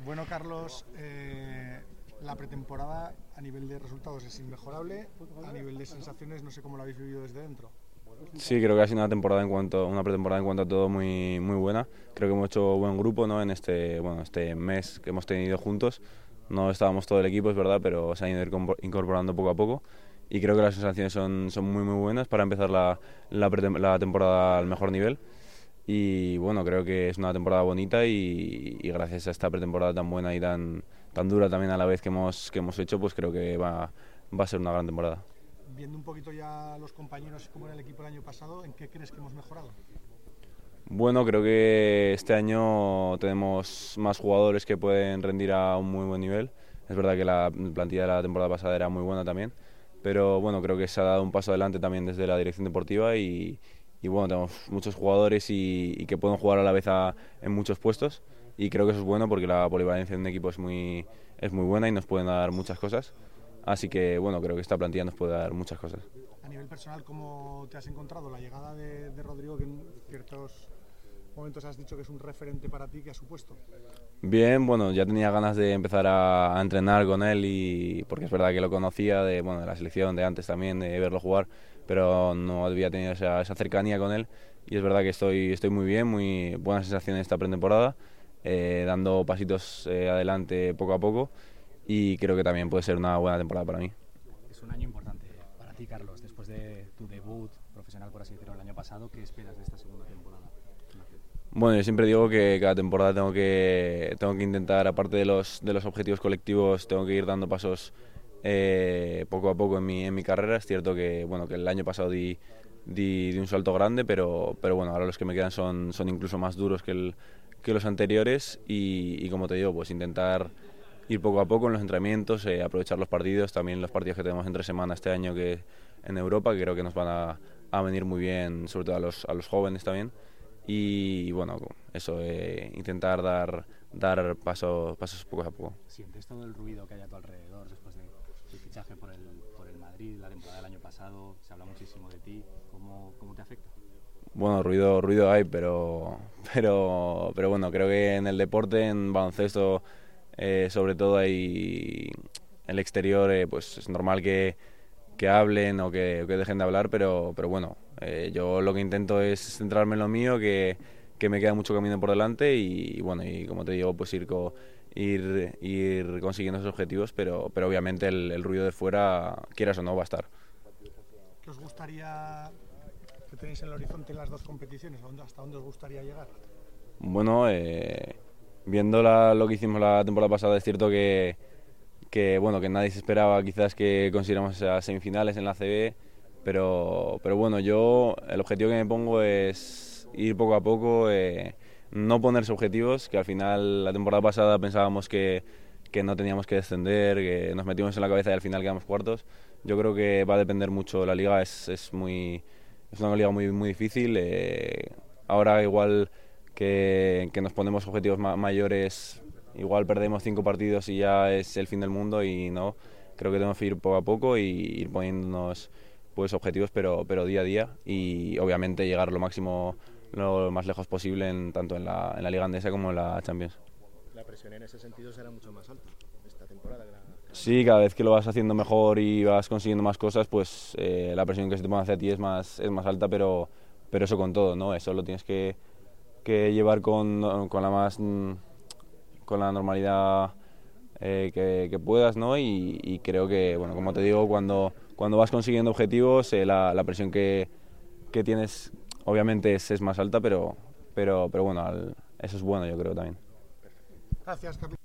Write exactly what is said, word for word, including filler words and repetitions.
Bueno, Carlos, eh, la pretemporada a nivel de resultados es inmejorable, a nivel de sensaciones no sé cómo lo habéis vivido desde dentro. Sí, creo que ha sido una temporada en cuanto una pretemporada en cuanto a todo muy muy buena. Creo que hemos hecho buen grupo, ¿no? En este bueno este mes que hemos tenido juntos. No estábamos todo el equipo, es verdad, pero se han ido incorporando poco a poco. Y creo que las sensaciones son, son muy muy buenas para empezar la, la, la temporada al mejor nivel. Y bueno, creo que es una temporada bonita y, y gracias a esta pretemporada tan buena y tan, tan dura también a la vez que hemos, que hemos hecho, pues creo que va, va a ser una gran temporada. Viendo un poquito ya los compañeros como era el equipo el año pasado, ¿en qué crees que hemos mejorado? Bueno, creo que este año tenemos más jugadores que pueden rendir a un muy buen nivel. Es verdad que la plantilla de la temporada pasada era muy buena también, pero bueno, creo que se ha dado un paso adelante también desde la dirección deportiva y, y bueno, tenemos muchos jugadores y, y que pueden jugar a la vez a, en muchos puestos y creo que eso es bueno porque la polivalencia de un equipo es muy, es muy buena y nos pueden dar muchas cosas. Así que bueno, creo que esta plantilla nos puede dar muchas cosas. A nivel personal, ¿cómo te has encontrado la llegada de, de Rodrigo, que en ciertos momentos has dicho que es un referente para ti, que ha supuesto? Bien, bueno, ya tenía ganas de empezar a, a entrenar con él y porque es verdad que lo conocía de, bueno, de la selección, de antes también, de verlo jugar, pero no había tenido esa, esa cercanía con él y es verdad que estoy, estoy muy bien, muy buenas sensaciones esta pretemporada, eh, dando pasitos eh, adelante poco a poco y creo que también puede ser una buena temporada para mí. Es un año importante para ti, Carlos, después de tu debut profesional, por así decirlo, el año pasado. ¿Qué esperas de esta segunda temporada? Bueno, yo siempre digo que cada temporada tengo que, tengo que intentar, aparte de los, de los objetivos colectivos, tengo que ir dando pasos eh, poco a poco en mi, en mi carrera. Es cierto que, bueno, que el año pasado di, di, di un salto grande, pero, pero bueno, ahora los que me quedan son, son incluso más duros que, el, que los anteriores y, y como te digo, pues intentar ir poco a poco en los entrenamientos, eh, aprovechar los partidos, también los partidos que tenemos entre semana este año que en Europa, que creo que nos van a, a venir muy bien, sobre todo a los, a los jóvenes también. Y bueno, eso, eh, intentar dar, dar paso, pasos poco a poco. ¿Sientes todo el ruido que hay a tu alrededor después de tu fichaje por el, por el Madrid, la temporada del año pasado? Se habla muchísimo de ti. ¿Cómo, cómo te afecta? Bueno, ruido, ruido hay, pero, pero, pero bueno, creo que en el deporte, en baloncesto, eh, sobre todo hay el exterior, eh, pues es normal que, que hablen o que, que dejen de hablar, pero, pero bueno, eh, yo lo que intento es centrarme en lo mío, que, que me queda mucho camino por delante y, y bueno, y como te digo, pues ir, co, ir, ir consiguiendo esos objetivos, pero, pero obviamente el, el ruido de fuera, quieras o no, va a estar. ¿Qué os gustaría que tenéis en el horizonte en las dos competiciones? ¿Hasta dónde os gustaría llegar? Bueno, eh, viendo la, lo que hicimos la temporada pasada, es cierto que, que, bueno, que nadie se esperaba quizás que consiguiéramos esas semifinales en la A C B, pero, pero bueno, yo el objetivo que me pongo es ir poco a poco, eh, no ponerse objetivos, que al final la temporada pasada pensábamos que, que no teníamos que descender, que nos metimos en la cabeza y al final quedamos cuartos. Yo creo que va a depender mucho, la liga es, es, muy, es una liga muy, muy difícil, eh, ahora igual que, que nos ponemos objetivos ma mayores, igual perdemos cinco partidos y ya es el fin del mundo y no, creo que tenemos que ir poco a poco y ir poniéndonos pues objetivos pero, pero día a día y obviamente llegar lo máximo, lo más lejos posible en, tanto en la, en la Liga Andesa como en la Champions. La presión en ese sentido será mucho más alta esta temporada. Que la... Sí, cada vez que lo vas haciendo mejor y vas consiguiendo más cosas, pues eh, la presión que se te pone hacia ti es más, es más alta, pero, pero eso con todo, ¿no? Eso lo tienes que, que llevar con, con la más con la normalidad eh, que, que puedas, ¿no? Y, y creo que, bueno, como te digo, cuando, cuando vas consiguiendo objetivos, eh, la, la presión que, que tienes obviamente es, es más alta, pero, pero, pero bueno, al, eso es bueno, yo creo también. Gracias, capitán.